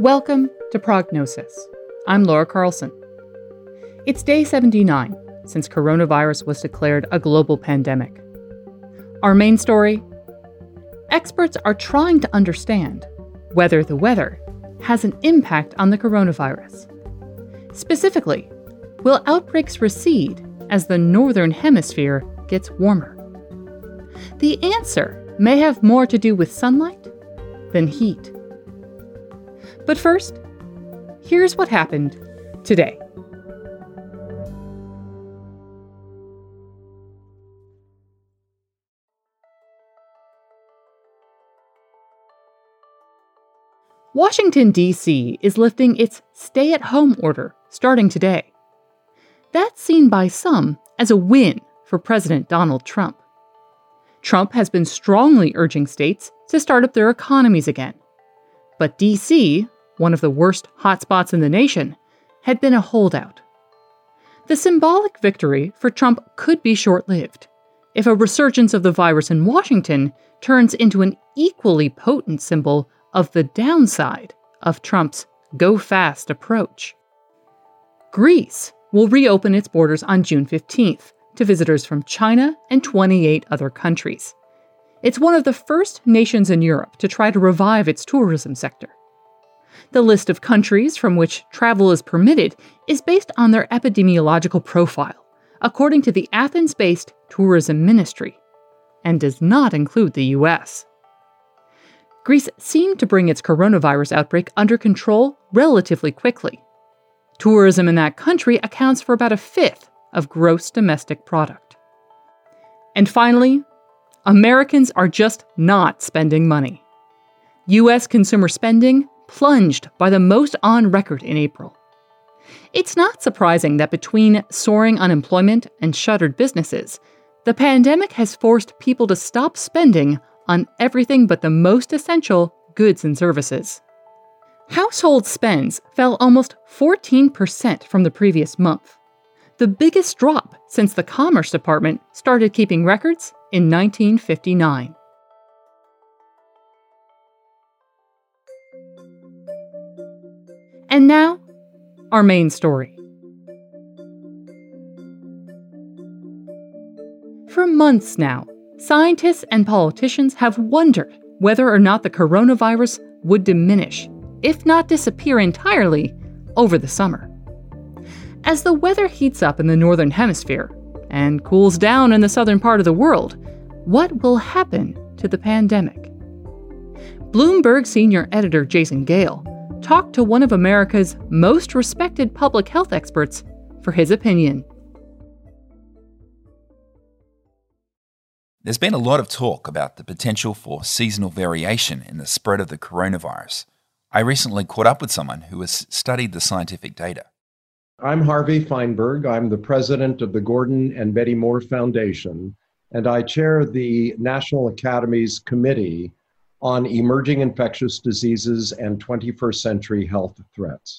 Welcome to Prognosis. I'm Laura Carlson. It's day 79 since coronavirus was declared a global pandemic. Our main story: experts are trying to understand whether the weather has an impact on the coronavirus. Specifically, will outbreaks recede as the northern hemisphere gets warmer? The answer may have more to do with sunlight than heat. But first, here's what happened today. Washington, D.C. is lifting its stay-at-home order starting today. That's seen by some as a win for President Donald Trump. Trump has been strongly urging states to start up their economies again. But D.C., one of the worst hotspots in the nation, had been a holdout. The symbolic victory for Trump could be short-lived if a resurgence of the virus in Washington turns into an equally potent symbol of the downside of Trump's go-fast approach. Greece will reopen its borders on June 15th to visitors from China and 28 other countries. It's one of the first nations in Europe to try to revive its tourism sector. The list of countries from which travel is permitted is based on their epidemiological profile, according to the Athens-based Tourism Ministry, and does not include the U.S. Greece seemed to bring its coronavirus outbreak under control relatively quickly. Tourism in that country accounts for about a fifth of gross domestic product. And finally, Americans are just not spending money. U.S. consumer spending plunged by the most on record in April. It's not surprising that between soaring unemployment and shuttered businesses, the pandemic has forced people to stop spending on everything but the most essential goods and services. Household spends fell almost 14% from the previous month, the biggest drop since the Commerce Department started keeping records in 1959. And now, our main story. For months now, scientists and politicians have wondered whether or not the coronavirus would diminish, if not disappear entirely, over the summer. As the weather heats up in the northern hemisphere and cools down in the southern part of the world, what will happen to the pandemic? Bloomberg senior editor Jason Gale talked to one of America's most respected public health experts for his opinion. There's been a lot of talk about the potential for seasonal variation in the spread of the coronavirus. I recently caught up with someone who has studied the scientific data. I'm Harvey Feinberg. I'm the president of the Gordon and Betty Moore Foundation, and I chair the National Academy's Committee on Emerging Infectious Diseases and 21st Century Health Threats.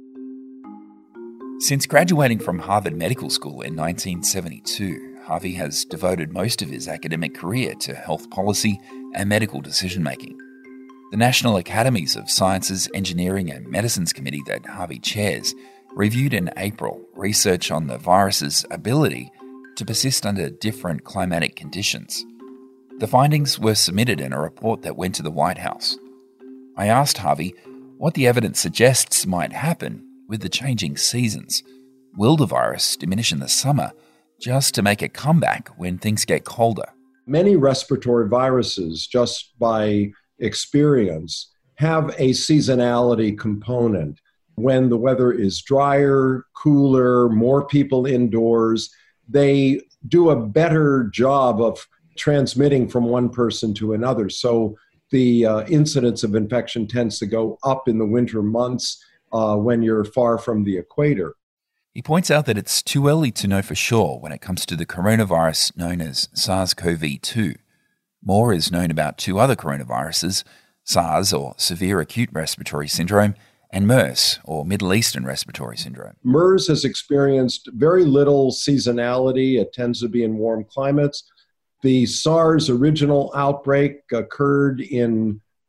Since graduating from Harvard Medical School in 1972, Harvey has devoted most of his academic career to health policy and medical decision-making. The National Academies of Sciences, Engineering and Medicines Committee that Harvey chairs reviewed in April research on the virus's ability to persist under different climatic conditions. The findings were submitted in a report that went to the White House. I asked Harvey what the evidence suggests might happen with the changing seasons. Will the virus diminish in the summer just to make a comeback when things get colder? Many respiratory viruses, just by experience, have a seasonality component. When the weather is drier, cooler, more people indoors, they do a better job of transmitting from one person to another. So the incidence of infection tends to go up in the winter months when you're far from the equator. He points out that it's too early to know for sure when it comes to the coronavirus known as SARS-CoV-2. More is known about two other coronaviruses, SARS, or Severe Acute Respiratory Syndrome, and MERS, or Middle Eastern Respiratory Syndrome. MERS has experienced very little seasonality. It tends to be in warm climates. The SARS original outbreak occurred in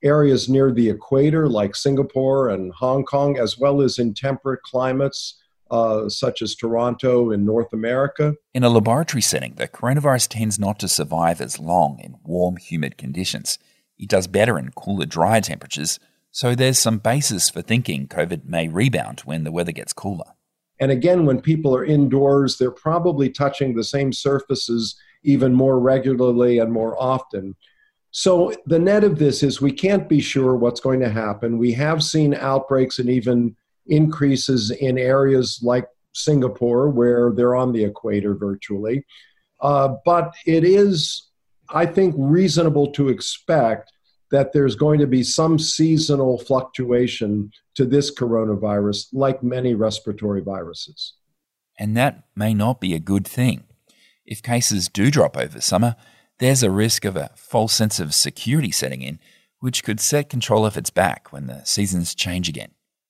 areas near the equator like Singapore and Hong Kong, as well as in temperate climates such as Toronto in North America. In a laboratory setting, the coronavirus tends not to survive as long in warm, humid conditions. It does better in cooler, drier temperatures, so there's some basis for thinking COVID may rebound when the weather gets cooler. And again, when people are indoors, they're probably touching the same surfaces even more regularly and more often. So the net of this is we can't be sure what's going to happen. We have seen outbreaks and even increases in areas like Singapore, where they're on the equator virtually. But it is, I think, reasonable to expect that there's going to be some seasonal fluctuation to this coronavirus, like many respiratory viruses. And that may not be a good thing. If cases do drop over summer, there's a risk of a false sense of security setting in, which could set control off its back when the seasons change again.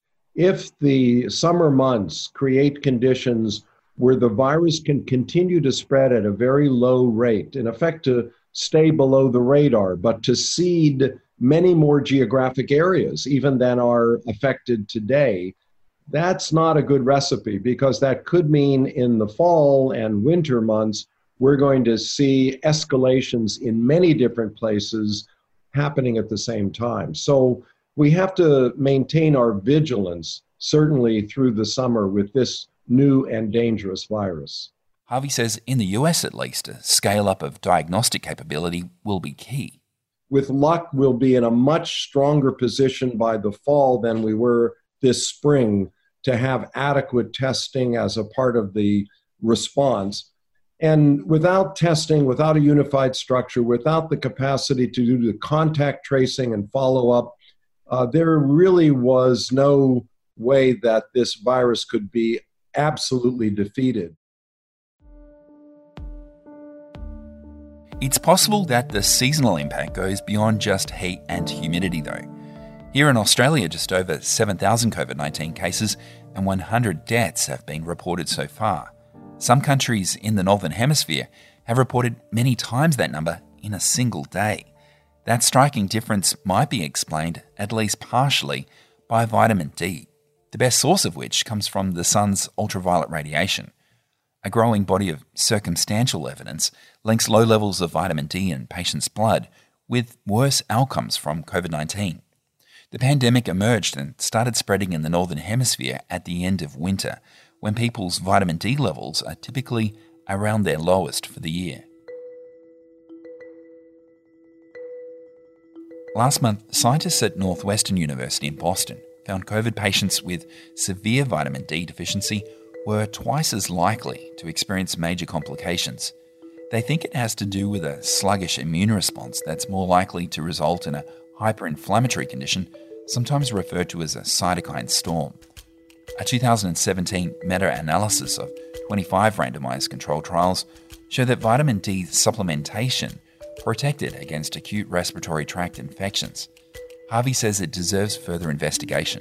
If the summer months create conditions where the virus can continue to spread at a very low rate, in effect to stay below the radar, but to seed many more geographic areas even than are affected today, that's not a good recipe, because that could mean in the fall and winter months, we're going to see escalations in many different places happening at the same time. So we have to maintain our vigilance, certainly through the summer, with this new and dangerous virus. Harvey says in the US at least, a scale-up of diagnostic capability will be key. With luck, we'll be in a much stronger position by the fall than we were this spring to have adequate testing as a part of the response. And without testing, without a unified structure, without the capacity to do the contact tracing and follow-up, there really was no way that this virus could be absolutely defeated. It's possible that the seasonal impact goes beyond just heat and humidity, though. Here in Australia, just over 7,000 COVID-19 cases and 100 deaths have been reported so far. Some countries in the Northern Hemisphere have reported many times that number in a single day. That striking difference might be explained, at least partially, by vitamin D, the best source of which comes from the sun's ultraviolet radiation. A growing body of circumstantial evidence links low levels of vitamin D in patients' blood with worse outcomes from COVID-19. The pandemic emerged and started spreading in the Northern Hemisphere at the end of winter, when people's vitamin D levels are typically around their lowest for the year. Last month, scientists at Northwestern University in Boston found COVID patients with severe vitamin D deficiency were twice as likely to experience major complications. They think it has to do with a sluggish immune response that's more likely to result in a hyperinflammatory condition, sometimes referred to as a cytokine storm. A 2017 meta-analysis of 25 randomized controlled trials showed that vitamin D supplementation protected against acute respiratory tract infections. Harvey says it deserves further investigation.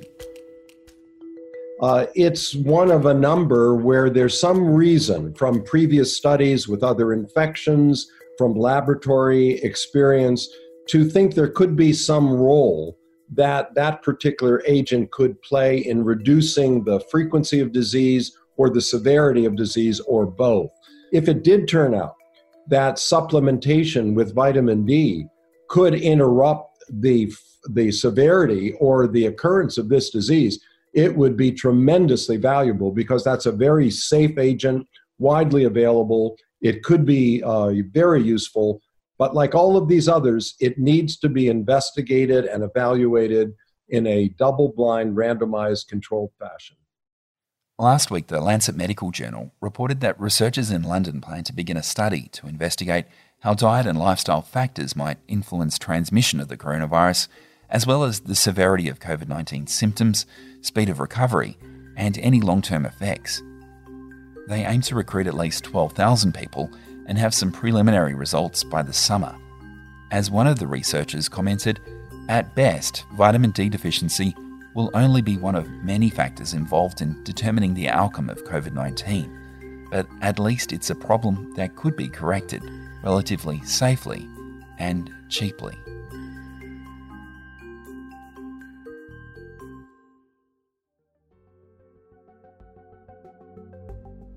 It's one of a number where there's some reason from previous studies with other infections, from laboratory experience, to think there could be some role that that particular agent could play in reducing the frequency of disease or the severity of disease, or both. If it did turn out that supplementation with vitamin D could interrupt the severity or the occurrence of this disease, it would be tremendously valuable, because that's a very safe agent, widely available. It could be very useful, but like all of these others, it needs to be investigated and evaluated in a double-blind, randomized, controlled fashion. Last week, the Lancet Medical Journal reported that researchers in London plan to begin a study to investigate how diet and lifestyle factors might influence transmission of the coronavirus, as well as the severity of COVID-19 symptoms, speed of recovery, and any long-term effects. They aim to recruit at least 12,000 people and have some preliminary results by the summer. As one of the researchers commented, at best, vitamin D deficiency will only be one of many factors involved in determining the outcome of COVID-19, but at least it's a problem that could be corrected relatively safely and cheaply.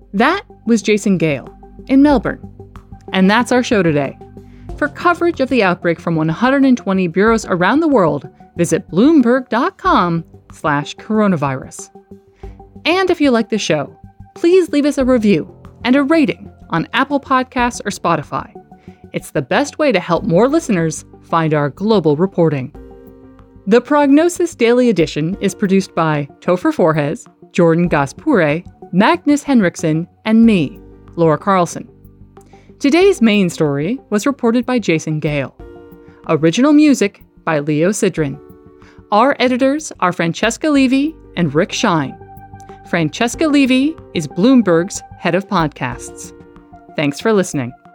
That was Jason Gale in Melbourne. And that's our show today. For coverage of the outbreak from 120 bureaus around the world, visit bloomberg.com/coronavirus. And if you like the show, please leave us a review and a rating on Apple Podcasts or Spotify. It's the best way to help more listeners find our global reporting. The Prognosis Daily Edition is produced by Topher Forhecz, Jordan Gaspure, Magnus Henriksen, and me, Laura Carlson. Today's main story was reported by Jason Gale. Original music by Leo Sidran. Our editors are Francesca Levy and Rick Shine. Francesca Levy is Bloomberg's head of podcasts. Thanks for listening.